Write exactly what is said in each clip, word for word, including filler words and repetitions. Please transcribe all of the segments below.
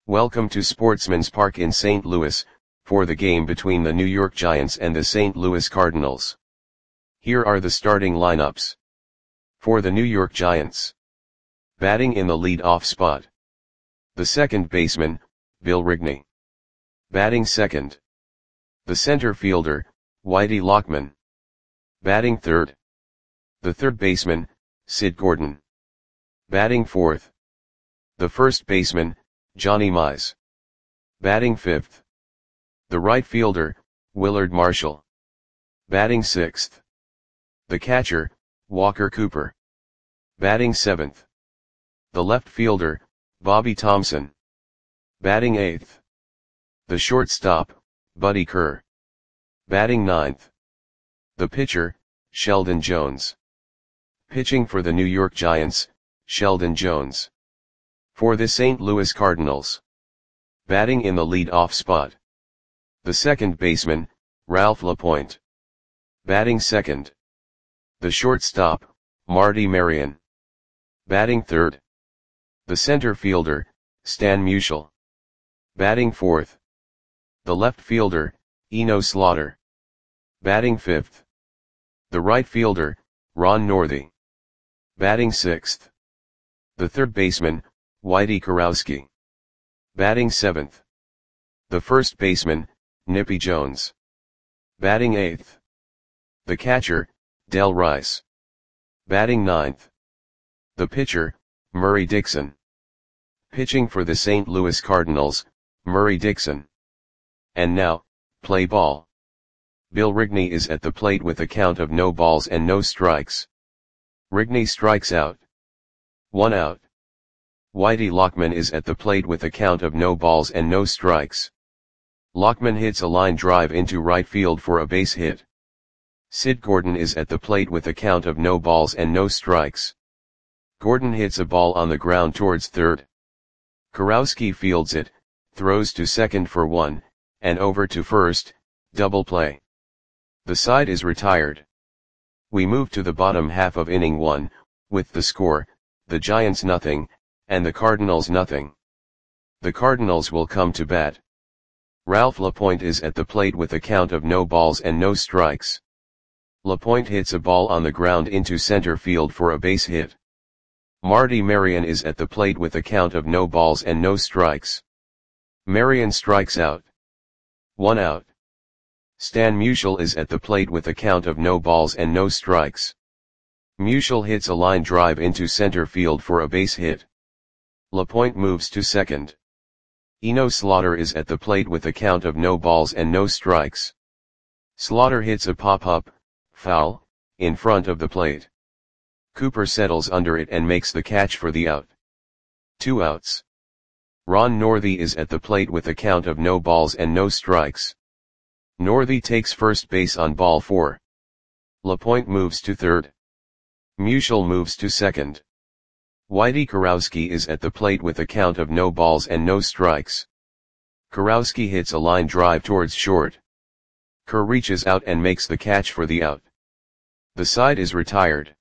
Welcome to Sportsman's Park in Saint Louis, for the game between the New York Giants and the Saint Louis Cardinals. Here are the starting lineups. For the New York Giants. Batting in the lead-off spot. The second baseman, Bill Rigney. Batting second. The center fielder, Whitey Lockman. Batting third. The third baseman, Sid Gordon. Batting fourth. The first baseman, Johnny Mize. Batting fifth. The right fielder, Willard Marshall. Batting sixth. The catcher, Walker Cooper. Batting seventh. The left fielder, Bobby Thomson. Batting eighth. The shortstop, Buddy Kerr. Batting ninth. The pitcher, Sheldon Jones. Pitching for the New York Giants, Sheldon Jones. For the Saint Louis Cardinals. Batting in the lead-off spot. The second baseman, Ralph LaPointe. Batting second. The shortstop, Marty Marion. Batting third. The center fielder, Stan Musial. Batting fourth. The left fielder, Eno Slaughter. Batting fifth. The right fielder, Ron Northey. Batting sixth. The third baseman, Whitey Kurowski. Batting seventh. The first baseman, Nippy Jones. Batting eighth. The catcher, Del Rice. Batting ninth. The pitcher, Murray Dixon. Pitching for the Saint Louis Cardinals, Murray Dixon. And now, play ball. Bill Rigney is at the plate with a count of no balls and no strikes. Rigney strikes out. One out. Whitey Lockman is at the plate with a count of no balls and no strikes. Lockman hits a line drive into right field for a base hit. Sid Gordon is at the plate with a count of no balls and no strikes. Gordon hits a ball on the ground towards third. Kurowski fields it, throws to second for one, and over to first, double play. The side is retired. We move to the bottom half of inning one, with the score, the Giants nothing, and the Cardinals nothing. The Cardinals will come to bat. Ralph LaPointe is at the plate with a count of no balls and no strikes. LaPointe hits a ball on the ground into center field for a base hit. Marty Marion is at the plate with a count of no balls and no strikes. Marion strikes out. One out. Stan Musial is at the plate with a count of no balls and no strikes. Musial hits a line drive into center field for a base hit. LaPointe moves to second. Eno Slaughter is at the plate with a count of no balls and no strikes. Slaughter hits a pop-up, foul, in front of the plate. Cooper settles under it and makes the catch for the out. Two outs. Ron Northey is at the plate with a count of no balls and no strikes. Northey takes first base on ball four. LaPointe moves to third. Musial moves to second. Whitey Kurowski is at the plate with a count of no balls and no strikes. Kurowski hits a line drive towards short. Kerr reaches out and makes the catch for the out. The side is retired.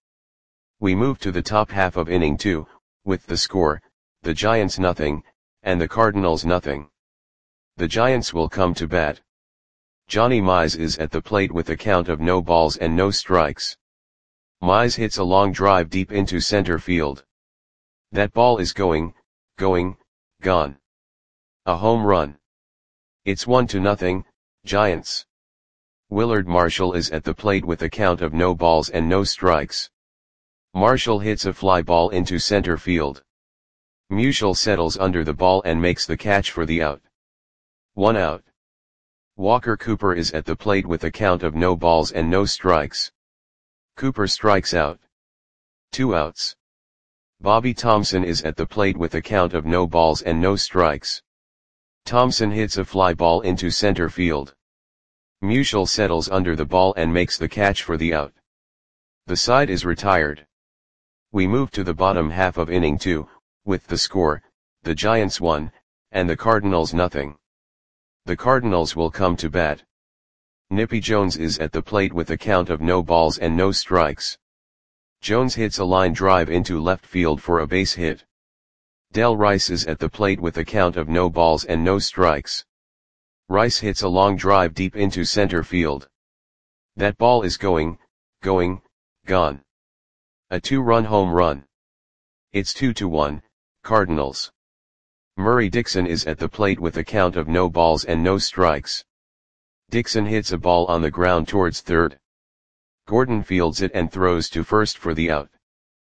We move to the top half of inning two, with the score, the Giants nothing, and the Cardinals nothing. The Giants will come to bat. Johnny Mize is at the plate with a count of no balls and no strikes. Mize hits a long drive deep into center field. That ball is going, going, gone. A home run. It's one to nothing, Giants. Willard Marshall is at the plate with a count of no balls and no strikes. Marshall hits a fly ball into center field. Musial settles under the ball and makes the catch for the out. One out. Walker Cooper is at the plate with a count of no balls and no strikes. Cooper strikes out. Two outs. Bobby Thomson is at the plate with a count of no balls and no strikes. Thomson hits a fly ball into center field. Musial settles under the ball and makes the catch for the out. The side is retired. We move to the bottom half of inning two, with the score, the Giants one, and the Cardinals nothing. The Cardinals will come to bat. Nippy Jones is at the plate with a count of no balls and no strikes. Jones hits a line drive into left field for a base hit. Del Rice is at the plate with a count of no balls and no strikes. Rice hits a long drive deep into center field. That ball is going, going, gone. A two-run home run. It's two to one, Cardinals. Murray Dixon is at the plate with a count of no balls and no strikes. Dixon hits a ball on the ground towards third. Gordon fields it and throws to first for the out.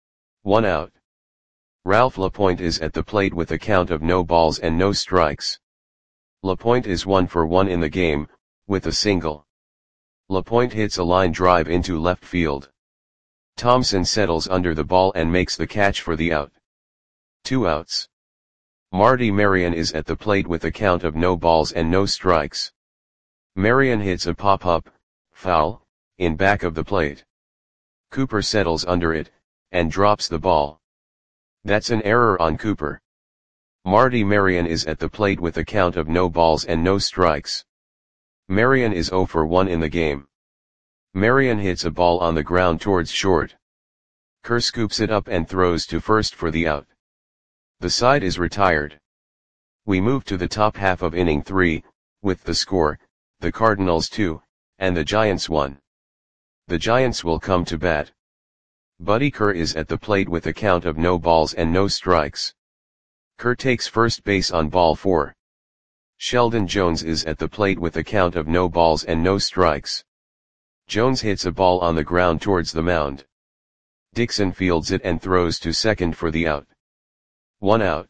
One out. Ralph LaPointe is at the plate with a count of no balls and no strikes. LaPointe is one for one in the game, with a single. LaPointe hits a line drive into left field. Thompson settles under the ball and makes the catch for the out. Two outs. Marty Marion is at the plate with a count of no balls and no strikes. Marion hits a pop-up, foul, in back of the plate. Cooper settles under it, and drops the ball. That's an error on Cooper. Marty Marion is at the plate with a count of no balls and no strikes. Marion is zero for one in the game. Marion hits a ball on the ground towards short. Kerr scoops it up and throws to first for the out. The side is retired. We move to the top half of inning three, with the score, the Cardinals two, and the Giants one. The Giants will come to bat. Buddy Kerr is at the plate with a count of no balls and no strikes. Kerr takes first base on ball four. Sheldon Jones is at the plate with a count of no balls and no strikes. Jones hits a ball on the ground towards the mound. Dixon fields it and throws to second for the out. One out.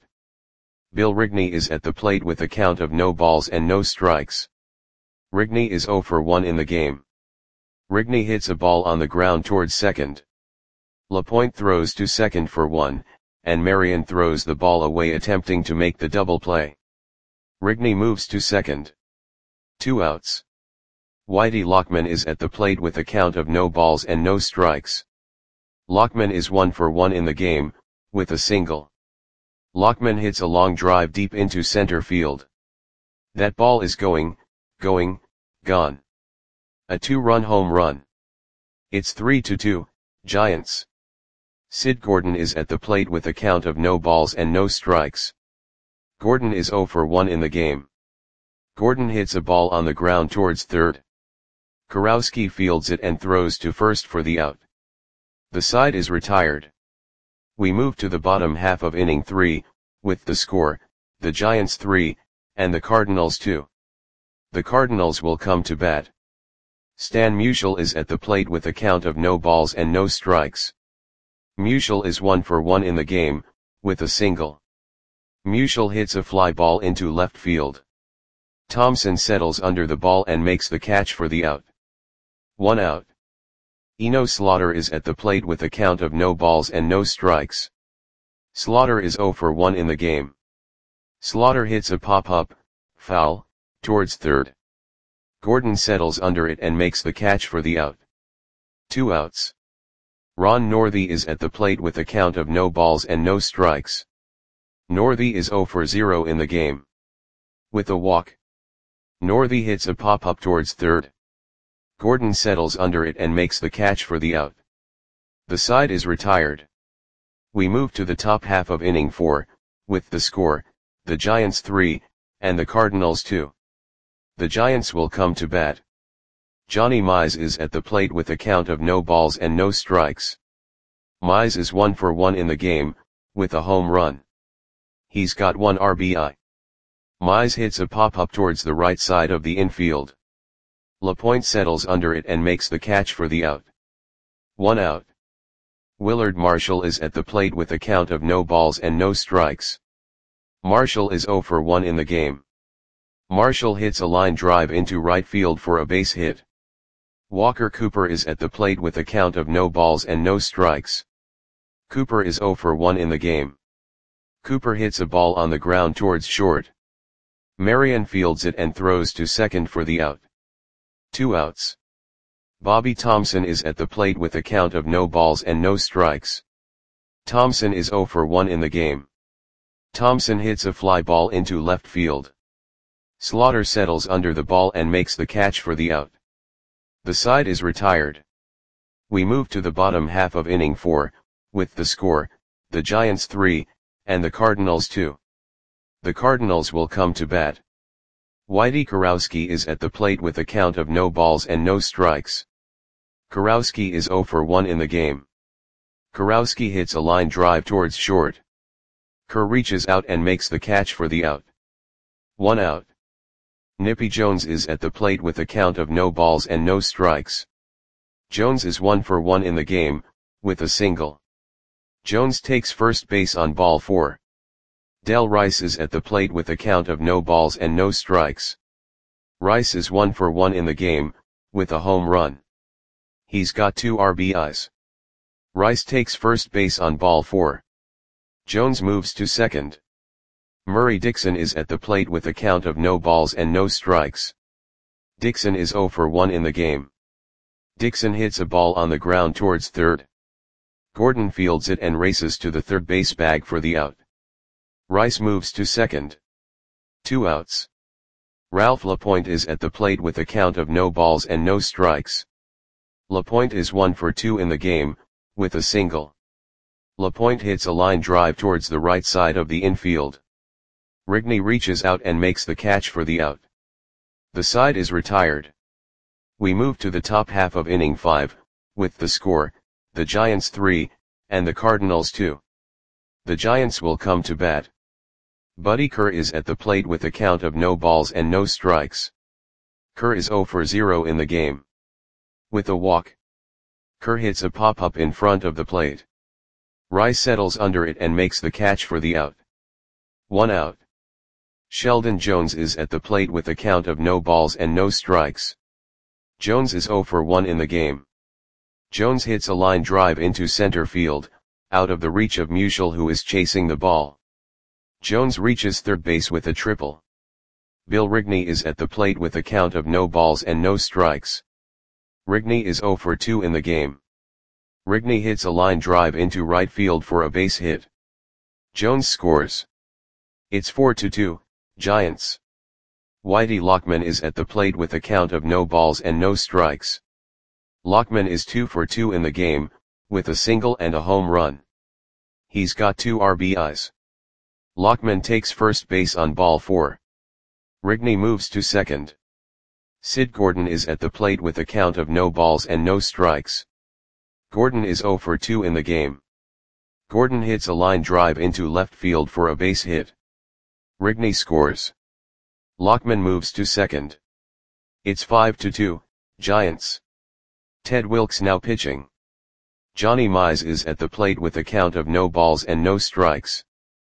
Bill Rigney is at the plate with a count of no balls and no strikes. Rigney is zero for one in the game. Rigney hits a ball on the ground towards second. LaPointe throws to second for one, and Marion throws the ball away attempting to make the double play. Rigney moves to second. Two outs. Whitey Lockman is at the plate with a count of no balls and no strikes. Lockman is one for one in the game, with a single. Lockman hits a long drive deep into center field. That ball is going, going, gone. A two-run home run. It's three to two, Giants. Sid Gordon is at the plate with a count of no balls and no strikes. Gordon is zero for one in the game. Gordon hits a ball on the ground towards third. Kurowski fields it and throws to first for the out. The side is retired. We move to the bottom half of inning three, with the score, the Giants three, and the Cardinals two. The Cardinals will come to bat. Stan Musial is at the plate with a count of no balls and no strikes. Musial is one for one in the game, with a single. Musial hits a fly ball into left field. Thompson settles under the ball and makes the catch for the out. One out. Eno Slaughter is at the plate with a count of no balls and no strikes. Slaughter is zero for one in the game. Slaughter hits a pop-up, foul, towards third. Gordon settles under it and makes the catch for the out. Two outs. Ron Northey is at the plate with a count of no balls and no strikes. Northey is zero for zero in the game. With a walk. Northey hits a pop-up towards third. Gordon settles under it and makes the catch for the out. The side is retired. We move to the top half of inning four, with the score, the Giants three, and the Cardinals two. The Giants will come to bat. Johnny Mize is at the plate with a count of no balls and no strikes. Mize is one for one in the game, with a home run. He's got one R B I. Mize hits a pop-up towards the right side of the infield. LaPointe settles under it and makes the catch for the out. One out. Willard Marshall is at the plate with a count of no balls and no strikes. Marshall is zero for one in the game. Marshall hits a line drive into right field for a base hit. Walker Cooper is at the plate with a count of no balls and no strikes. Cooper is zero for one in the game. Cooper hits a ball on the ground towards short. Marion fields it and throws to second for the out. Two outs. Bobby Thompson is at the plate with a count of no balls and no strikes. Thompson is zero for one in the game. Thompson hits a fly ball into left field. Slaughter settles under the ball and makes the catch for the out. The side is retired. We move to the bottom half of inning four, with the score, the Giants three, and the Cardinals two. The Cardinals will come to bat. Whitey Kurowski is at the plate with a count of no balls and no strikes. Kurowski is zero for one in the game. Kurowski hits a line drive towards short. Kerr reaches out and makes the catch for the out. One out. Nippy Jones is at the plate with a count of no balls and no strikes. Jones is one for one in the game, with a single. Jones takes first base on ball four. Del Rice is at the plate with a count of no balls and no strikes. Rice is one for one in the game, with a home run. He's got two R B Is. Rice takes first base on ball four. Jones moves to second. Murray Dixon is at the plate with a count of no balls and no strikes. Dixon is zero for one in the game. Dixon hits a ball on the ground towards third. Gordon fields it and races to the third base bag for the out. Rice moves to second. Two outs. Ralph LaPointe is at the plate with a count of no balls and no strikes. LaPointe is one for two in the game, with a single. LaPointe hits a line drive towards the right side of the infield. Rigney reaches out and makes the catch for the out. The side is retired. We move to the top half of inning five, with the score, the Giants three, and the Cardinals two. The Giants will come to bat. Buddy Kerr is at the plate with a count of no balls and no strikes. Kerr is zero for zero in the game. With a walk. Kerr hits a pop-up in front of the plate. Rice settles under it and makes the catch for the out. One out. Sheldon Jones is at the plate with a count of no balls and no strikes. Jones is zero for one in the game. Jones hits a line drive into center field, out of the reach of Musial, who is chasing the ball. Jones reaches third base with a triple. Bill Rigney is at the plate with a count of no balls and no strikes. Rigney is zero for two in the game. Rigney hits a line drive into right field for a base hit. Jones scores. It's four to two, Giants. Whitey Lockman is at the plate with a count of no balls and no strikes. Lockman is two for two in the game, with a single and a home run. He's got two R B Is. Lockman takes first base on ball four. Rigney moves to second. Sid Gordon is at the plate with a count of no balls and no strikes. Gordon is zero for two in the game. Gordon hits a line drive into left field for a base hit. Rigney scores. Lockman moves to second. It's five to two, Giants. Ted Wilkes now pitching. Johnny Mize is at the plate with a count of no balls and no strikes.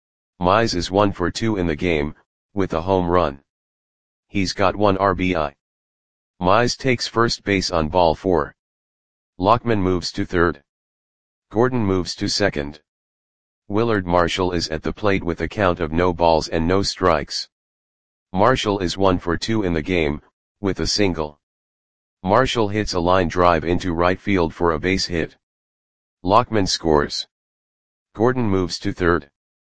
Mize is one for two in the game, with a home run. He's got one R B I. Mize takes first base on ball four. Lockman moves to third. Gordon moves to second. Willard Marshall is at the plate with a count of no balls and no strikes. Marshall is one for two in the game, with a single. Marshall hits a line drive into right field for a base hit. Lockman scores. Gordon moves to third.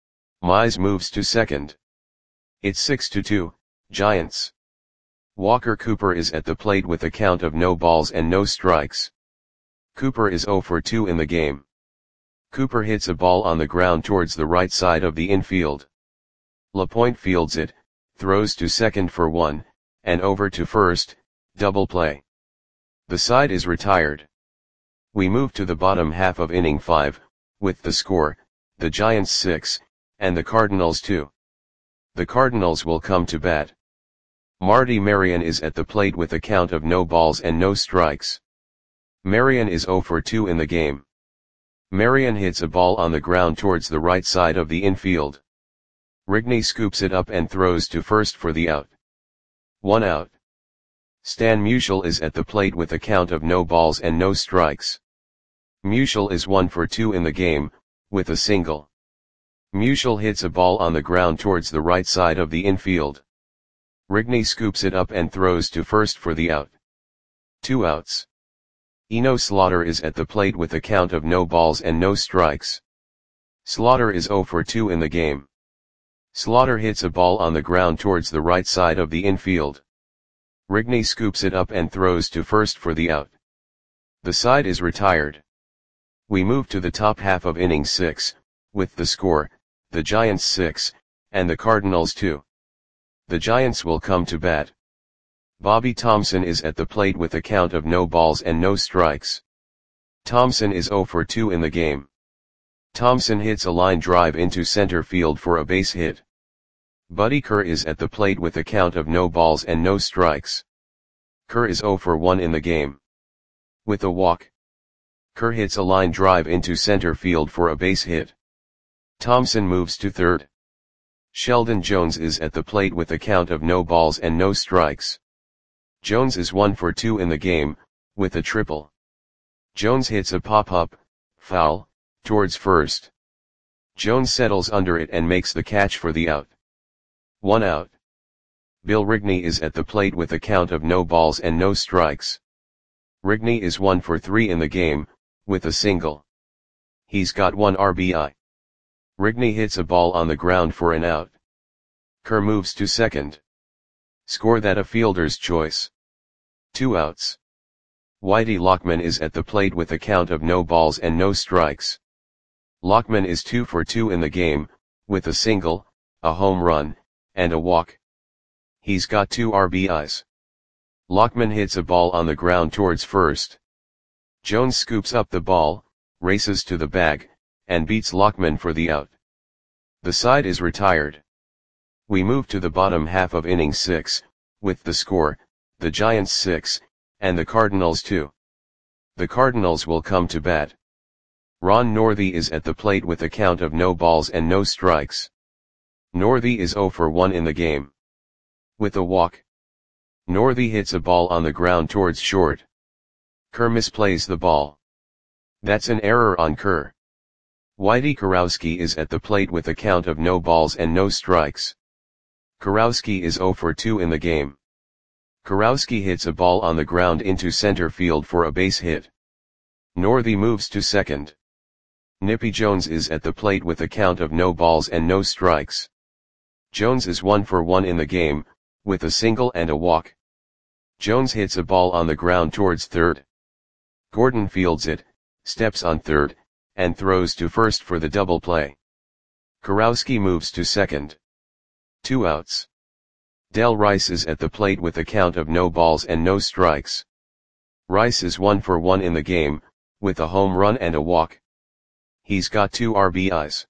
Mize moves to second. It's six to two, Giants. Walker Cooper is at the plate with a count of no balls and no strikes. Cooper is zero for two in the game. Cooper hits a ball on the ground towards the right side of the infield. LaPointe fields it, throws to second for one, and over to first, double play. The side is retired. We move to the bottom half of inning five, with the score, the Giants six, and the Cardinals two. The Cardinals will come to bat. Marty Marion is at the plate with a count of no balls and no strikes. Marion is zero for two in the game. Marion hits a ball on the ground towards the right side of the infield. Rigney scoops it up and throws to first for the out. One out. Stan Musial is at the plate with a count of no balls and no strikes. Musial is one for two in the game, with a single. Musial hits a ball on the ground towards the right side of the infield. Rigney scoops it up and throws to first for the out. Two outs. Eno Slaughter is at the plate with a count of no balls and no strikes. Slaughter is zero for two in the game. Slaughter hits a ball on the ground towards the right side of the infield. Rigney scoops it up and throws to first for the out. The side is retired. We move to the top half of inning six, with the score, the Giants six, and the Cardinals two. The Giants will come to bat. Bobby Thomson is at the plate with a count of no balls and no strikes. Thomson is zero for two in the game. Thomson hits a line drive into center field for a base hit. Buddy Kerr is at the plate with a count of no balls and no strikes. Kerr is zero for one in the game. With a walk, Kerr hits a line drive into center field for a base hit. Thomson moves to third. Sheldon Jones is at the plate with a count of no balls and no strikes. Jones is one for two in the game, with a triple. Jones hits a pop-up, foul, towards first. Jones settles under it and makes the catch for the out. One out. Bill Rigney is at the plate with a count of no balls and no strikes. Rigney is one for three in the game, with a single. He's got one R B I. Rigney hits a ball on the ground for an out. Kerr moves to second. Score that a fielder's choice. Two outs. Whitey Lockman is at the plate with a count of no balls and no strikes. Lockman is two for two in the game, with a single, a home run, and a walk. He's got two R B Is. Lockman hits a ball on the ground towards first. Jones scoops up the ball, races to the bag, and beats Lockman for the out. The side is retired. We move to the bottom half of inning six, with the score, the Giants six, and the Cardinals two. The Cardinals will come to bat. Ron Northey is at the plate with a count of no balls and no strikes. Northey is zero for one in the game. With a walk, Northey hits a ball on the ground towards short. Kerr misplays the ball. That's an error on Kerr. Whitey Kurowski is at the plate with a count of no balls and no strikes. Kurowski is zero for two in the game. Kurowski hits a ball on the ground into center field for a base hit. Northey moves to second. Nippy Jones is at the plate with a count of no balls and no strikes. Jones is one for one in the game, with a single and a walk. Jones hits a ball on the ground towards third. Gordon fields it, steps on third, and throws to first for the double play. Kurowski moves to second. Two outs. Del Rice is at the plate with a count of no balls and no strikes. Rice is one for one in the game, with a home run and a walk. He's got two R B Is.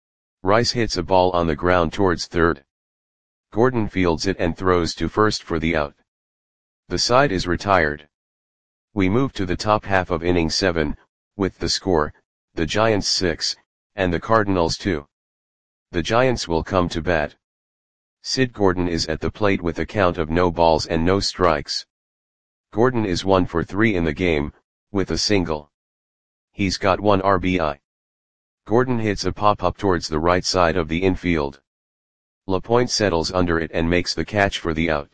Rice hits a ball on the ground towards third. Gordon fields it and throws to first for the out. The side is retired. We move to the top half of inning seven, with the score, the Giants six, and the Cardinals two. The Giants will come to bat. Sid Gordon is at the plate with a count of no balls and no strikes. Gordon is one for three in the game, with a single. He's got one R B I. Gordon hits a pop-up towards the right side of the infield. LaPointe settles under it and makes the catch for the out.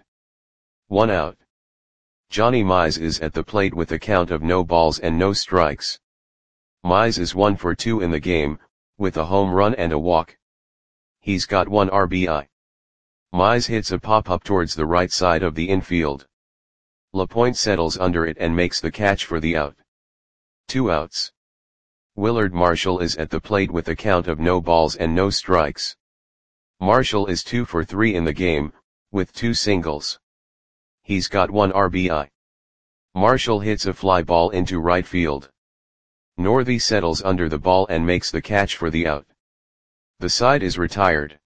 One out. Johnny Mize is at the plate with a count of no balls and no strikes. Mize is one for two in the game, with a home run and a walk. He's got one R B I. Mize hits a pop-up towards the right side of the infield. LaPointe settles under it and makes the catch for the out. Two outs. Willard Marshall is at the plate with a count of no balls and no strikes. Marshall is two for three in the game, with two singles. He's got one R B I. Marshall hits a fly ball into right field. Northey settles under the ball and makes the catch for the out. The side is retired.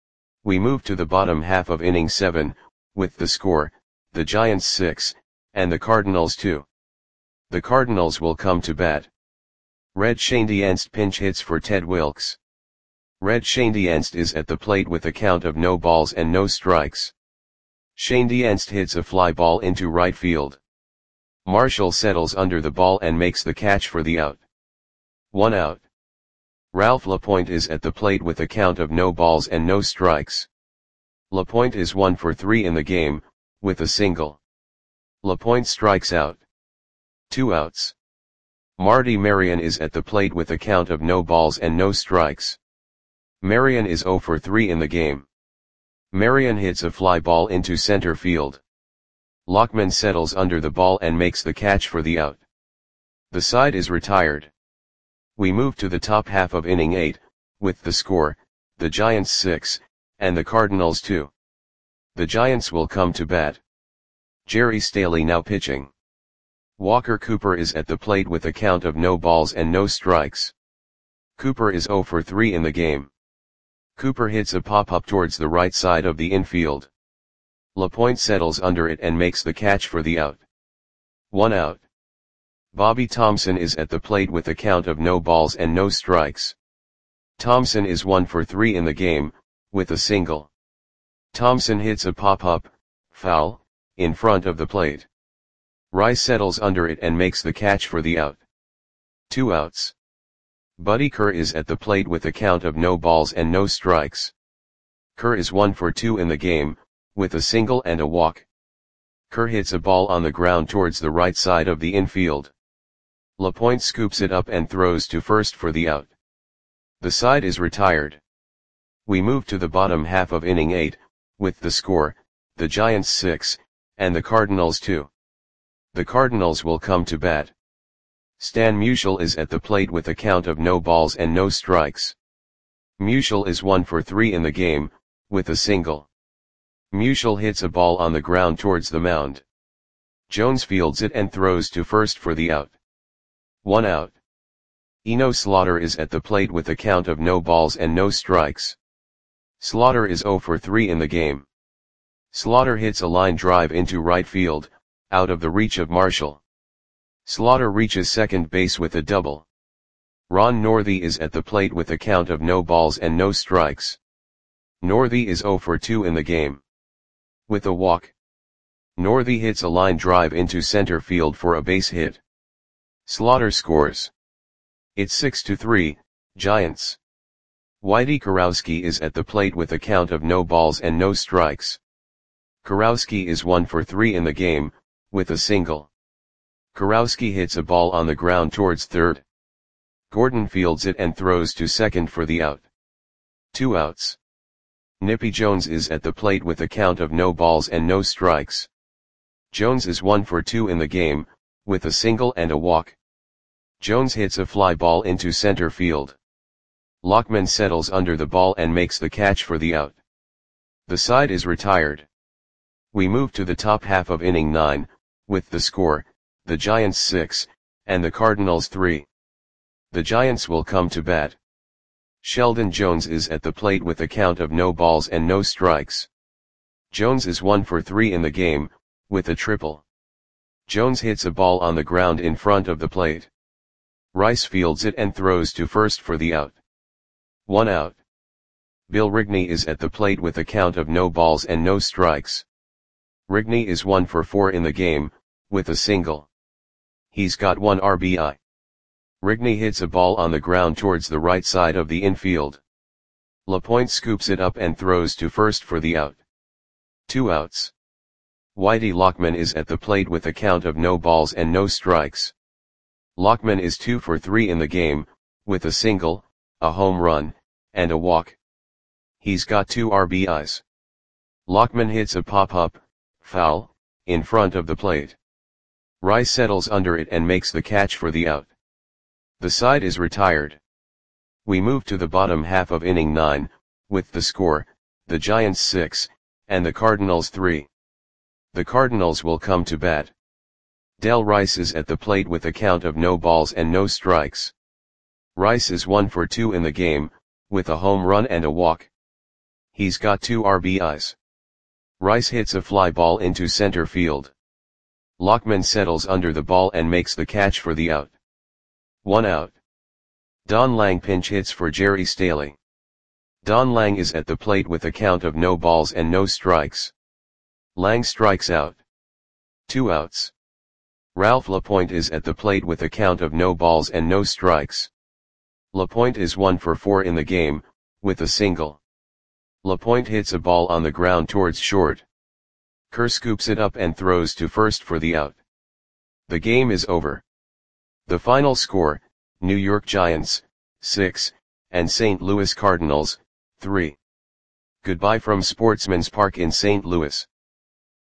We move to the bottom half of inning seven, with the score, the Giants six, and the Cardinals two. The Cardinals will come to bat. Red Schoendienst pinch hits for Ted Wilkes. Red Schoendienst is at the plate with a count of no balls and no strikes. Schoendienst hits a fly ball into right field. Marshall settles under the ball and makes the catch for the out. One out. Ralph LaPointe is at the plate with a count of no balls and no strikes. LaPointe is one for three in the game, with a single. LaPointe strikes out. Two outs. Marty Marion is at the plate with a count of no balls and no strikes. Marion is zero for three in the game. Marion hits a fly ball into center field. Lockman settles under the ball and makes the catch for the out. The side is retired. We move to the top half of inning eight, with the score, the Giants six, and the Cardinals two. The Giants will come to bat. Jerry Staley now pitching. Walker Cooper is at the plate with a count of no balls and no strikes. Cooper is zero for three in the game. Cooper hits a pop-up towards the right side of the infield. LaPointe settles under it and makes the catch for the out. One out. Bobby Thomson is at the plate with a count of no balls and no strikes. Thomson is one for three in the game, with a single. Thomson hits a pop-up, foul, in front of the plate. Rice settles under it and makes the catch for the out. Two outs. Buddy Kerr is at the plate with a count of no balls and no strikes. Kerr is one for two in the game, with a single and a walk. Kerr hits a ball on the ground towards the right side of the infield. LaPointe scoops it up and throws to first for the out. The side is retired. We move to the bottom half of inning eight, with the score, the Giants six, and the Cardinals two. The Cardinals will come to bat. Stan Musial is at the plate with a count of no balls and no strikes. Musial is one for three in the game, with a single. Musial hits a ball on the ground towards the mound. Jones fields it and throws to first for the out. One out. Eno Slaughter is at the plate with a count of no balls and no strikes. Slaughter is zero for three in the game. Slaughter hits a line drive into right field, out of the reach of Marshall. Slaughter reaches second base with a double. Ron Northey is at the plate with a count of no balls and no strikes. Northey is zero for two in the game. With a walk. Northey hits a line drive into center field for a base hit. Slaughter scores. It's six to three, Giants. Whitey Kurowski is at the plate with a count of no balls and no strikes. Kurowski is one for three in the game, with a single. Kurowski hits a ball on the ground towards third. Gordon fields it and throws to second for the out. Two outs. Nippy Jones is at the plate with a count of no balls and no strikes. Jones is one for two in the game, with a single and a walk. Jones hits a fly ball into center field. Lockman settles under the ball and makes the catch for the out. The side is retired. We move to the top half of inning nine, with the score, the Giants six, and the Cardinals three. The Giants will come to bat. Sheldon Jones is at the plate with a count of no balls and no strikes. Jones is one for three in the game, with a triple. Jones hits a ball on the ground in front of the plate. Rice fields it and throws to first for the out. One out. Bill Rigney is at the plate with a count of no balls and no strikes. Rigney is one for four in the game, with a single. He's got one R B I. Rigney hits a ball on the ground towards the right side of the infield. LaPointe scoops it up and throws to first for the out. Two outs. Whitey Lockman is at the plate with a count of no balls and no strikes. Lockman is two for three in the game, with a single, a home run, and a walk. He's got two R B Is. Lockman hits a pop-up, foul, in front of the plate. Rice settles under it and makes the catch for the out. The side is retired. We move to the bottom half of inning nine, with the score, the Giants six, and the Cardinals three. The Cardinals will come to bat. Del Rice is at the plate with a count of no balls and no strikes. Rice is one for two in the game, with a home run and a walk. He's got two R B Is. Rice hits a fly ball into center field. Lockman settles under the ball and makes the catch for the out. One out. Don Lang pinch hits for Jerry Staley. Don Lang is at the plate with a count of no balls and no strikes. Lang strikes out. Two outs. Ralph LaPointe is at the plate with a count of no balls and no strikes. LaPointe is one for four in the game, with a single. LaPointe hits a ball on the ground towards short. Kerr scoops it up and throws to first for the out. The game is over. The final score, New York Giants, six, and Saint Louis Cardinals, three. Goodbye from Sportsman's Park in Saint Louis.